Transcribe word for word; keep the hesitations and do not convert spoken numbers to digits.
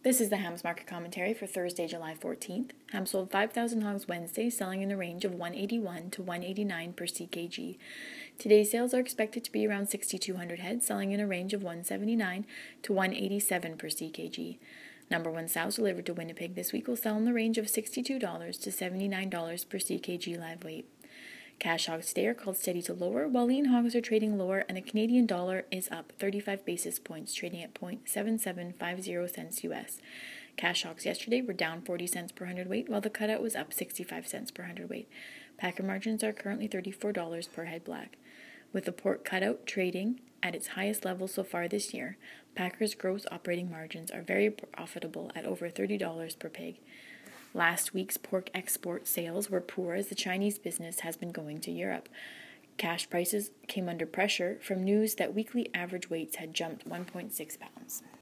This is the Hams Market Commentary for Thursday, July fourteenth. Ham sold five thousand hogs Wednesday, selling in a range of one eighty-one to one eighty-nine per C K G. Today's sales are expected to be around six thousand two hundred head, selling in a range of one seventy-nine to one eighty-seven per C K G. Number one sows delivered to Winnipeg this week will sell in the range of sixty-two dollars to seventy-nine dollars per C K G live weight. Cash hogs today are called steady to lower, while lean hogs are trading lower, and the Canadian dollar is up thirty-five basis points, trading at zero point seven seven five zero cents U S. Cash hogs yesterday were down forty cents per hundredweight, while the cutout was up sixty-five cents per hundredweight. Packer margins are currently thirty-four dollars per head black. With the pork cutout trading at its highest level so far this year, Packers' gross operating margins are very profitable at over thirty dollars per pig. Last week's pork export sales were poor as the Chinese business has been going to Europe. Cash prices came under pressure from news that weekly average weights had jumped one point six pounds.